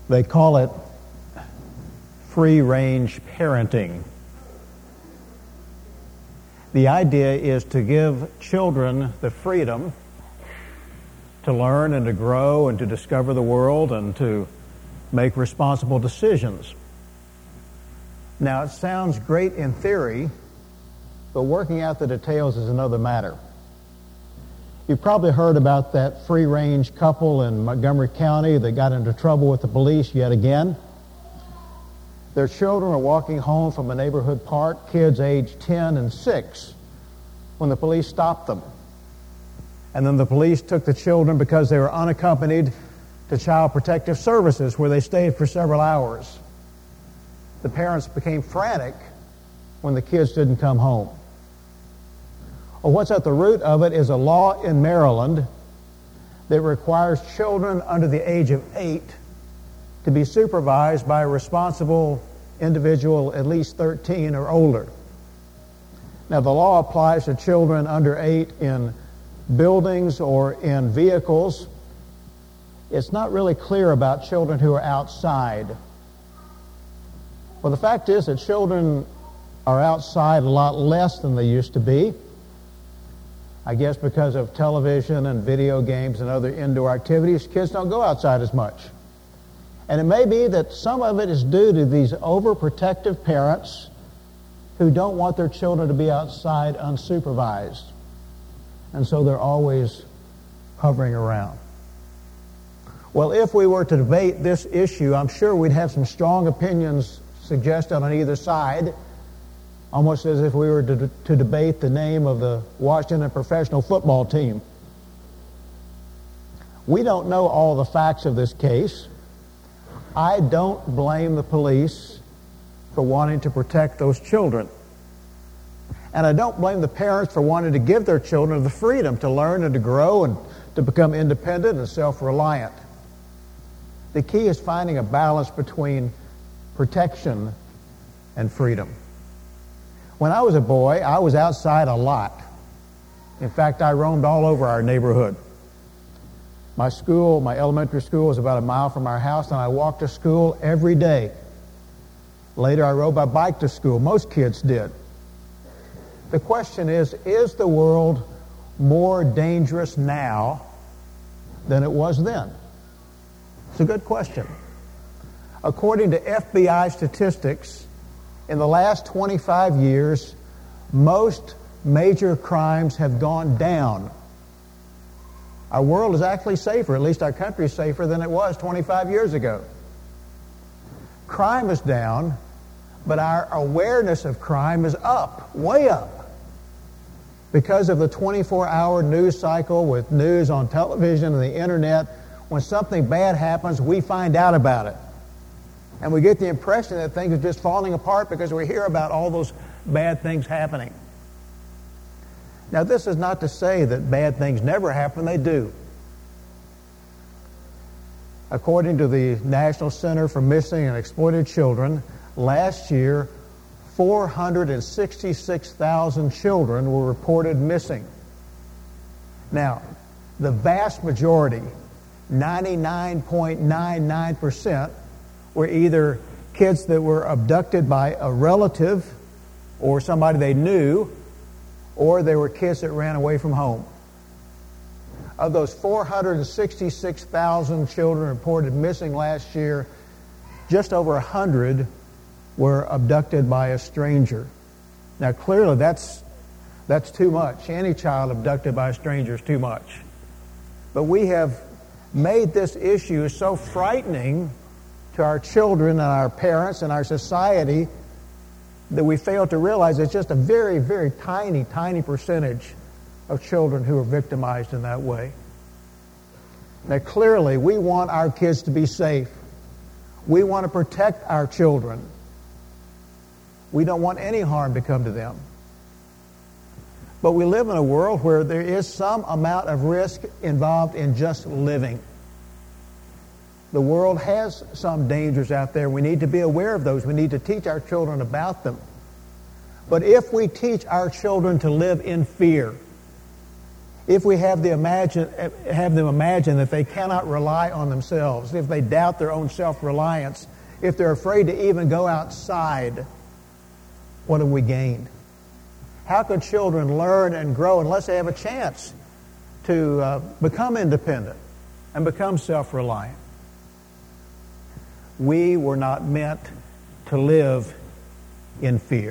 They call it free-range parenting. The idea is to give children the freedom to learn and to grow and to discover the world and to make responsible decisions. Now, it sounds great in theory, but working out the details is another matter. You've probably heard about that free-range couple in Montgomery County that got into trouble with the police yet again. Their children were walking home from a neighborhood park, kids aged 10 and 6, when the police stopped them. And then the police took the children, because they were unaccompanied, to Child Protective Services, where they stayed for several hours. The parents became frantic when the kids didn't come home. Well, what's at the root of it is a law in Maryland that requires children under the age of 8 to be supervised by a responsible individual at least 13 or older. Now, the law applies to children under 8 in buildings or in vehicles. It's not really clear about children who are outside. Well, the fact is that children are outside a lot less than they used to be. I guess because of television and video games and other indoor activities, kids don't go outside as much. And it may be that some of it is due to these overprotective parents who don't want their children to be outside unsupervised. And so they're always hovering around. Well, if we were to debate this issue, I'm sure we'd have some strong opinions suggested on either side, almost as if we were to debate the name of the Washington professional football team. We don't know all the facts of this case. I don't blame the police for wanting to protect those children. And I don't blame the parents for wanting to give their children the freedom to learn and to grow and to become independent and self-reliant. The key is finding a balance between protection and freedom. When I was a boy, I was outside a lot. In fact, I roamed all over our neighborhood. My elementary school, was about a mile from our house, and I walked to school every day. Later, I rode my bike to school. Most kids did. The question is the world more dangerous now than it was then? It's a good question. According to FBI statistics, in the last 25 years, most major crimes have gone down. Our world is actually safer, at least our country is safer than it was 25 years ago. Crime is down, but our awareness of crime is up, way up. Because of the 24-hour news cycle with news on television and the internet, when something bad happens, we find out about it. And we get the impression that things are just falling apart because we hear about all those bad things happening. Now, this is not to say that bad things never happen. They do. According to the National Center for Missing and Exploited Children, last year, 466,000 children were reported missing. Now, the vast majority, 99.99%, were either kids that were abducted by a relative or somebody they knew, or they were kids that ran away from home. Of those 466,000 children reported missing last year, just over 100 were abducted by a stranger. Now, clearly, that's too much. Any child abducted by a stranger is too much. But we have made this issue so frightening to our children and our parents and our society that we fail to realize it's just a very, very tiny, tiny percentage of children who are victimized in that way. Now, clearly, we want our kids to be safe. We want to protect our children. We don't want any harm to come to them. But we live in a world where there is some amount of risk involved in just living. The world has some dangers out there. We need to be aware of those. We need to teach our children about them. But if we teach our children to live in fear, if we have them imagine that they cannot rely on themselves, if they doubt their own self-reliance, if they're afraid to even go outside, what have we gained? How could children learn and grow unless they have a chance to become independent and become self-reliant? We were not meant to live in fear.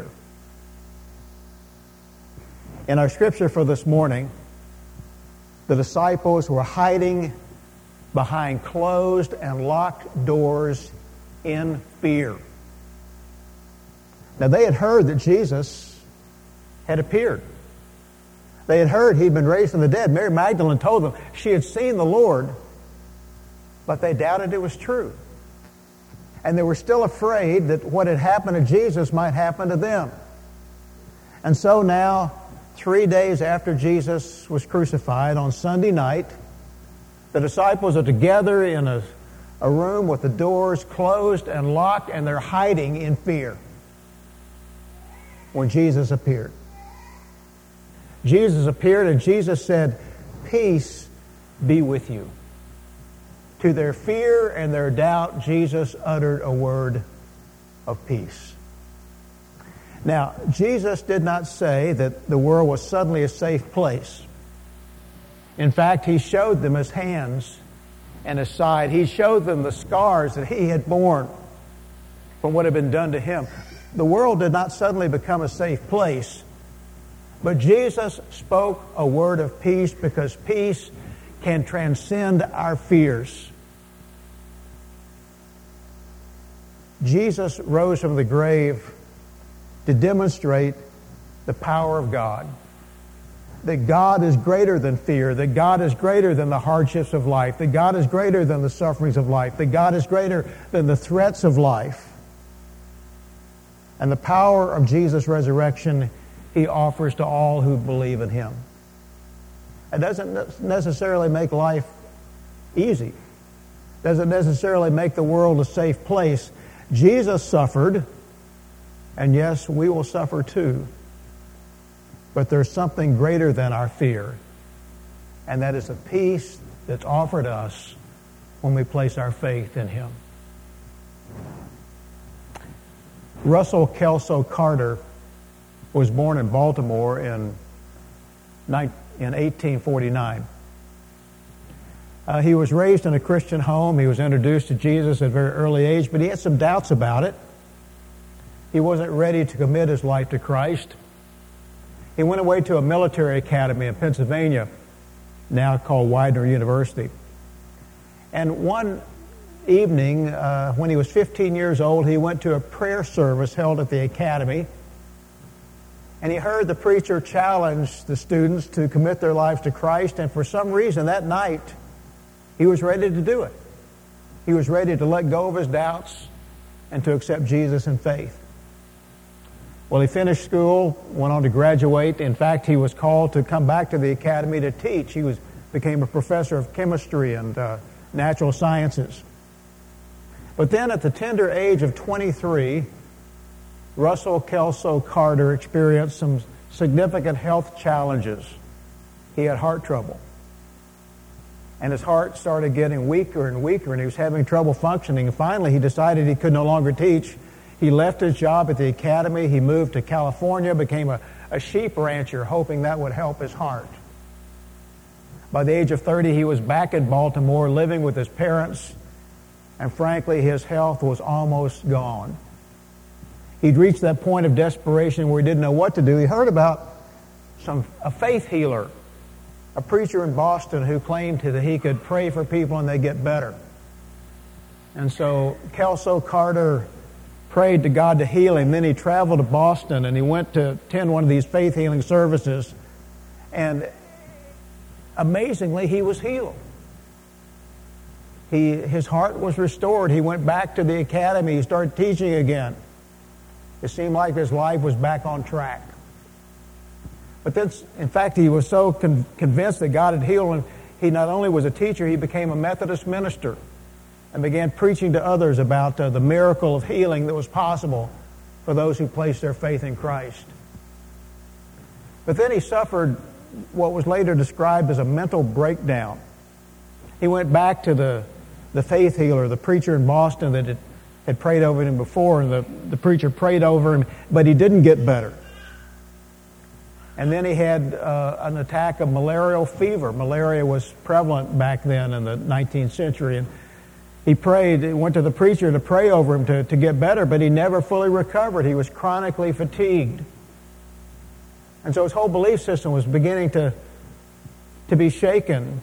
In our scripture for this morning, the disciples were hiding behind closed and locked doors in fear. Now, they had heard that Jesus had appeared. They had heard he'd been raised from the dead. Mary Magdalene told them she had seen the Lord, but they doubted it was true. And they were still afraid that what had happened to Jesus might happen to them. And so now, 3 days after Jesus was crucified, on Sunday night, the disciples are together in a room with the doors closed and locked, and they're hiding in fear when Jesus appeared. Jesus appeared, and Jesus said, "Peace be with you." To their fear and their doubt, Jesus uttered a word of peace. Now, Jesus did not say that the world was suddenly a safe place. In fact, he showed them his hands and his side. He showed them the scars that he had borne from what had been done to him. The world did not suddenly become a safe place, but Jesus spoke a word of peace because peace can transcend our fears. Jesus rose from the grave to demonstrate the power of God. That God is greater than fear. That God is greater than the hardships of life. That God is greater than the sufferings of life. That God is greater than the threats of life. And the power of Jesus' resurrection he offers to all who believe in him. It doesn't necessarily make life easy. It doesn't necessarily make the world a safe place. Jesus suffered, and yes, we will suffer too. But there's something greater than our fear, and that is the peace that's offered us when we place our faith in him. Russell Kelso Carter was born in Baltimore in 1849. He was raised in a Christian home. He was introduced to Jesus at a very early age, but he had some doubts about it. He wasn't ready to commit his life to Christ. He went away to a military academy in Pennsylvania, now called Widener University. And one evening, when he was 15 years old, he went to a prayer service held at the academy. And he heard the preacher challenge the students to commit their lives to Christ. And for some reason, that night, he was ready to do it. He was ready to let go of his doubts and to accept Jesus in faith. Well, he finished school, went on to graduate. In fact, he was called to come back to the academy to teach. He became a professor of chemistry and natural sciences. But then at the tender age of 23, Russell Kelso Carter experienced some significant health challenges. He had heart trouble. And his heart started getting weaker and weaker, and he was having trouble functioning. And finally, he decided he could no longer teach. He left his job at the academy. He moved to California, became a sheep rancher, hoping that would help his heart. By the age of 30, he was back in Baltimore, living with his parents, and frankly, his health was almost gone. He'd reached that point of desperation where he didn't know what to do. He heard about a faith healer, a preacher in Boston who claimed that he could pray for people and they get better. And so Kelso Carter prayed to God to heal him. Then he traveled to Boston and he went to attend one of these faith healing services. And amazingly, he was healed. His heart was restored. He went back to the academy. He started teaching again. It seemed like his life was back on track. But then, in fact, he was so convinced that God had healed him, he not only was a teacher, he became a Methodist minister and began preaching to others about the miracle of healing that was possible for those who placed their faith in Christ. But then he suffered what was later described as a mental breakdown. He went back to the faith healer, the preacher in Boston that had prayed over him before, and the preacher prayed over him, but he didn't get better. And then he had an attack of malarial fever. Malaria was prevalent back then in the 19th century. And he went to the preacher to pray over him to get better, but he never fully recovered. He was chronically fatigued. And so his whole belief system was beginning to be shaken.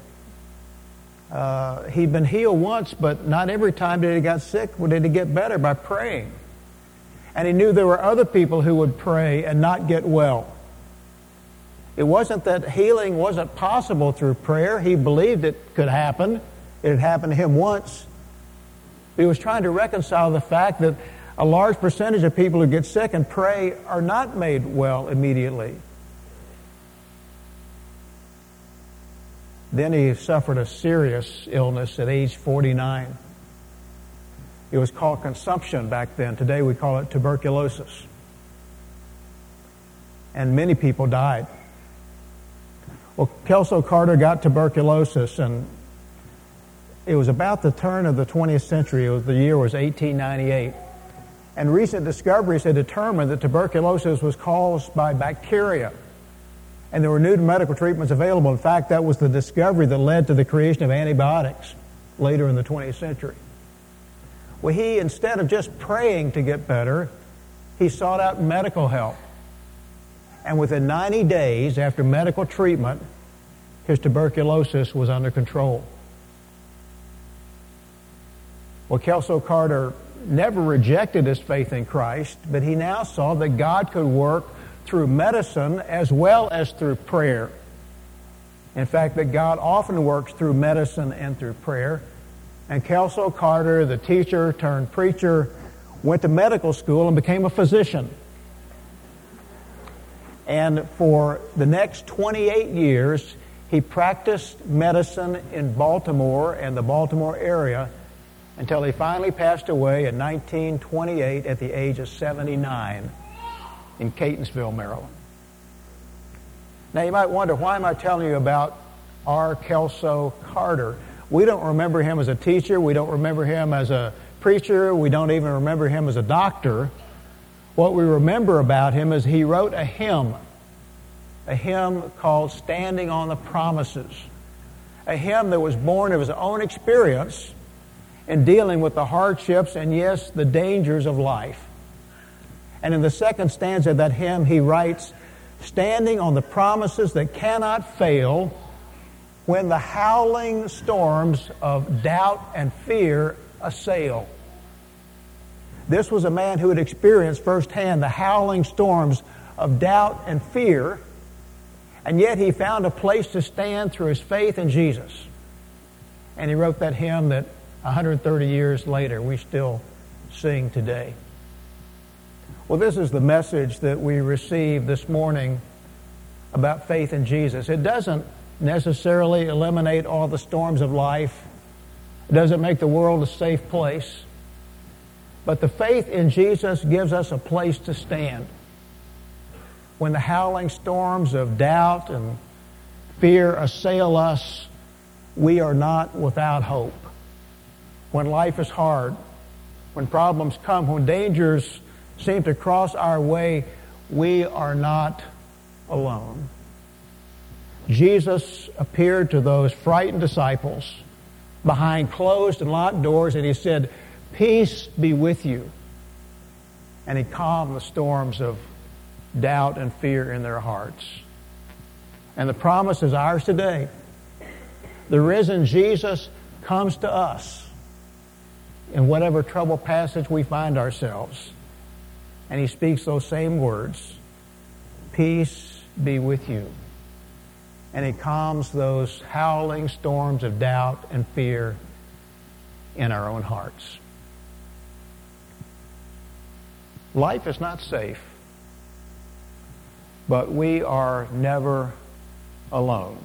He'd been healed once, but not every time that he got sick did he get better by praying. And he knew there were other people who would pray and not get well. It wasn't that healing wasn't possible through prayer. He believed it could happen. It had happened to him once. He was trying to reconcile the fact that a large percentage of people who get sick and pray are not made well immediately. Then he suffered a serious illness at age 49. It was called consumption back then. Today we call it tuberculosis. And many people died. Well, Kelso Carter got tuberculosis, and it was about the turn of the 20th century. The year was 1898. And recent discoveries had determined that tuberculosis was caused by bacteria. And there were new medical treatments available. In fact, that was the discovery that led to the creation of antibiotics later in the 20th century. Well, he, instead of just praying to get better, he sought out medical help. And within 90 days after medical treatment, his tuberculosis was under control. Well, Kelso Carter never rejected his faith in Christ, but he now saw that God could work through medicine as well as through prayer. In fact, that God often works through medicine and through prayer. And Kelso Carter, the teacher turned preacher, went to medical school and became a physician. And for the next 28 years, he practiced medicine in Baltimore and the Baltimore area until he finally passed away in 1928 at the age of 79 in Catonsville, Maryland. Now you might wonder, why am I telling you about R. Kelso Carter? We don't remember him as a teacher. We don't remember him as a preacher. We don't even remember him as a doctor. What we remember about him is he wrote a hymn called Standing on the Promises, a hymn that was born of his own experience in dealing with the hardships and, yes, the dangers of life. And in the second stanza of that hymn, he writes, standing on the promises that cannot fail when the howling storms of doubt and fear assail. This was a man who had experienced firsthand the howling storms of doubt and fear, and yet he found a place to stand through his faith in Jesus. And he wrote that hymn that 130 years later we still sing today. Well, this is the message that we received this morning about faith in Jesus. It doesn't necessarily eliminate all the storms of life. It doesn't make the world a safe place. But the faith in Jesus gives us a place to stand. When the howling storms of doubt and fear assail us, we are not without hope. When life is hard, when problems come, when dangers seem to cross our way, we are not alone. Jesus appeared to those frightened disciples behind closed and locked doors, and he said, "Peace be with you." And he calmed the storms of doubt and fear in their hearts. And the promise is ours today. The risen Jesus comes to us in whatever troubled passage we find ourselves. And he speaks those same words, "Peace be with you." And he calms those howling storms of doubt and fear in our own hearts. Life is not safe, but we are never alone.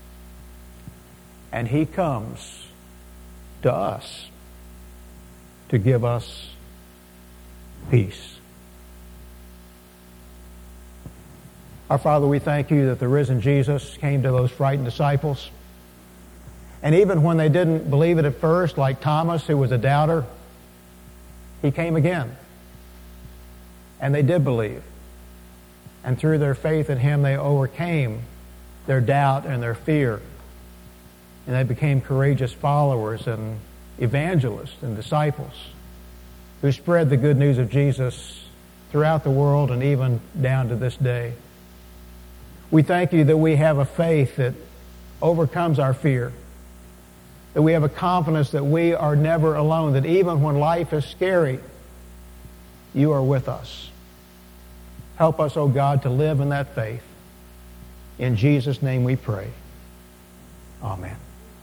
And he comes to us to give us peace. Our Father, we thank you that the risen Jesus came to those frightened disciples. And even when they didn't believe it at first, like Thomas, who was a doubter, he came again. And they did believe. And through their faith in him, they overcame their doubt and their fear. And they became courageous followers and evangelists and disciples who spread the good news of Jesus throughout the world and even down to this day. We thank you that we have a faith that overcomes our fear, that we have a confidence that we are never alone, that even when life is scary, you are with us. Help us, O God, to live in that faith. In Jesus' name we pray. Amen.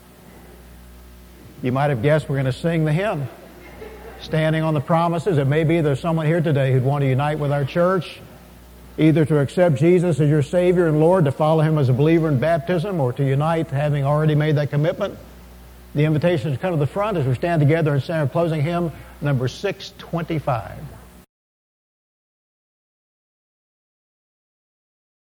You might have guessed we're going to sing the hymn, Standing on the Promises. It may be there's someone here today who'd want to unite with our church, either to accept Jesus as your Savior and Lord, to follow him as a believer in baptism, or to unite having already made that commitment. The invitation is to come to the front as we stand together and sing our closing hymn, number 625.